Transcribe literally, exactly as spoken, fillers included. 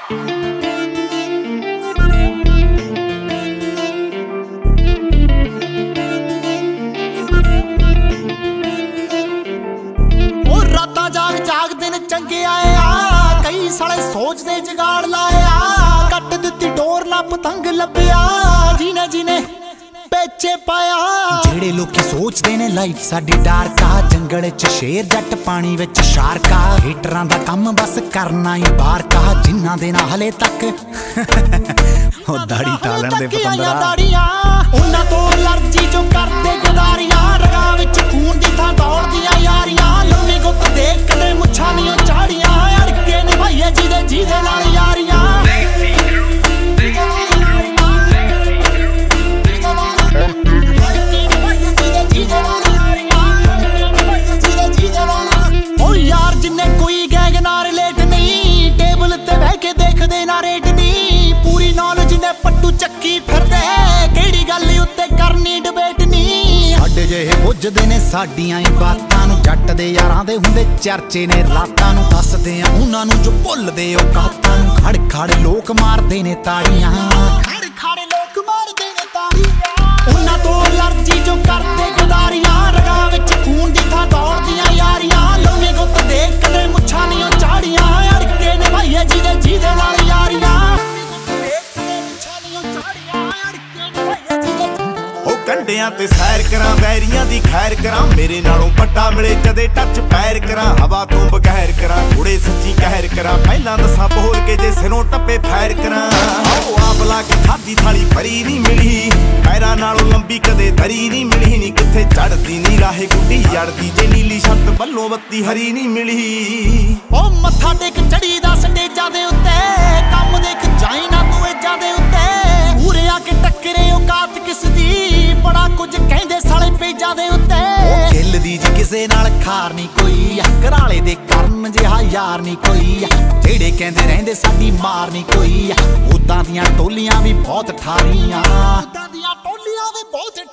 चंगे आए आ कई साले सोचते जगाड़ लाया कट दिती डोर ना पतंग लभ्या जीने जीने पेचे पाया जेड़े लोकी सोचते ने लाइफ साडी डार्क आ जंगल च शेर जट पानी विच शार्क आ हीटरां दा कम बस करना ही बाहर का जिन्ना दे ना हले तक ओ दाढ़ी टालण दे पतंदरा उन्हां तो एलर्जी जो करदे गदारियां रगां विच खून दी थां दौड़दियां यारियां लम्मी गुੱਤ देख कदे मुच्छां नीं झाड़ियां अड़के ने भाईए जीदे जीदे नाल यारियां ओ यार जिन्ने कोई गैंग नाल रिलेट नहीं टेबल ते बैठ के देखदे ना रेट नहीं पूरी नॉलेज ने पट्टू ਚੱਕੀ ਫਿਰਦੇ ਕਿਹੜੀ ਗੱਲ ਉੱਤੇ ਕਰਨੀ ਡਿਬੇਟ ਨਹੀਂ ਸਾਡੇ ਜਿਹੇ ਪੁੱਜਦੇ ਨੇ ਸਾਡੀਆਂ ਹੀ ਬਾਤਾਂ ਨੂੰ ਜੱਟ ਦੇ ਯਾਰਾਂ ਦੇ ਹੁੰਦੇ ਚਰਚੇ ਨੇ ਰਾਤਾਂ ਨੂੰ ਦੱਸਦੇ ਆ ਉਹਨਾਂ ਨੂੰ ਜੋ ਭੁੱਲਦੇ ਉਹ ਕਾਤਾਂ ਨੂੰ ਖੜ ਖੜ ਲੋਕ ਮਾਰਦੇ ਨੇ ਤਾੜੀਆਂ ਖੜ ਖੜ ਲੋਕ ਮਾਰਦੇ ਨੇ ਤਾੜੀਆਂ ਉਹਨਾਂ ਤੋਂ ਅਲਰਜੀ ਜੋ ਕਰਦੇ ਗਦਾਰੀਆਂ ਰਗਾਂ ਵਿੱਚ ਖੂਨ ਦੀ ਥਾਂ ਦੌੜਦੀਆਂ ਯਾਰੀਆਂ ਲੰਮੀ ਗੁੱਤ ਦੇਖ ਕਦੇ ਮੁੱਛਾਂ ਨੀਂ ਝਾੜੀਆਂ ਅੜਕੇ ਨੇ ਭਾਈਏ ਜਿਹਦੇ ਜਿਹਦੇ ਨਾਲ ਯਾਰੀਆਂ ਕੰਡਿਆਂ ਤੇ ਸੈਰ ਕਰਾਂ ਵੈਰੀਆਂ ਦੀ ਖੈਰ ਕਰਾਂ ਮੇਰੇ ਨਾਲੋਂ ਵੱਡਾ ਮਿਲੇ ਕਦੇ ਟੱਚ ਪੈਰ ਕਰਾਂ ਹਵਾ ਤੋਂ ਬਗੈਰ ਕਰਾਂ ਕੁੜੇ ਸੱਚੀ ਕਹਿਰ ਕਰਾਂ ਪਹਿਲਾਂ ਦੱਸਾਂ ਬੋਲ ਕੇ ਜੇ ਸਿਰੋਂ ਟੱਪੇ ਫੈਰ ਕਰਾਂ ਆਓ ਆਪ ਲਾ ਕੇ ਖਾਦੀ ਥਾਲੀ ਭਰੀ ਨਹੀਂ ਮਿਲੀ ਪੈਰਾਂ ਨਾਲੋਂ ਲੰਬੀ ਕਦੇ ਦਰੀ ਨਹੀਂ ਮਿਲੀ ਨਹੀਂ ਕਿੱਥੇ ਚੜਦੀ ਨਹੀਂ ਰਾਹੇ ਗੁੱਡੀ ਜੜਦੀ ਜੇ ਨੀਲੀ ਛੱਤ ਵੱਲੋਂ ਬੱਤੀ ਹਰੀ ਨਹੀਂ ਮਿਲੀ ਉਹ ਮੱਥਾ ਟੇਕ ਚੜੀ ਦਾ ਸਟੇਜਾਂ ਦੇ ਉੱਤੇ ਕੰਮ ਦੇਖ ਜਾਈ ਨਾ ਤੂੰ ਏਜਾਂ ਦੇ ਉੱਤੇ ਪੂਰੇ ਆ ਕੇ ਟੱਕਰੇ ਔਕਾਤ ਕਿਸ ਦੀ ਬੜਾ ਕੁਝ ਕਹਿੰਦੇ ਸਾਲੇ ਪੇਜਾਂ ਦੇ ਉੱਤੇ ਗਿੱਲ ਦੀ ਜੀ ਕਿਸੇ ਨਾਲ ਖਾਰ ਨਹੀਂ ਕੋਈ ਘਰਾਲੇ ਦੇ ਕਰਨ ਜਿਹਾ ਯਾਰ ਨਹੀਂ ਕੋਈ ਜਿਹੜੇ ਕਹਿੰਦੇ ਰਹਿੰਦੇ ਸਾਡੀ ਮਾਰ ਨਹੀਂ ਕੋਈ ਉਦਾਂ ਦੀਆਂ ਟੋਲੀਆਂ ਵੀ ਬਹੁਤ ਠਾਰੀਆਂ ਉਦਾਂ ਦੀਆਂ ਟੋਲੀਆਂ ਵੀ ਬਹੁਤ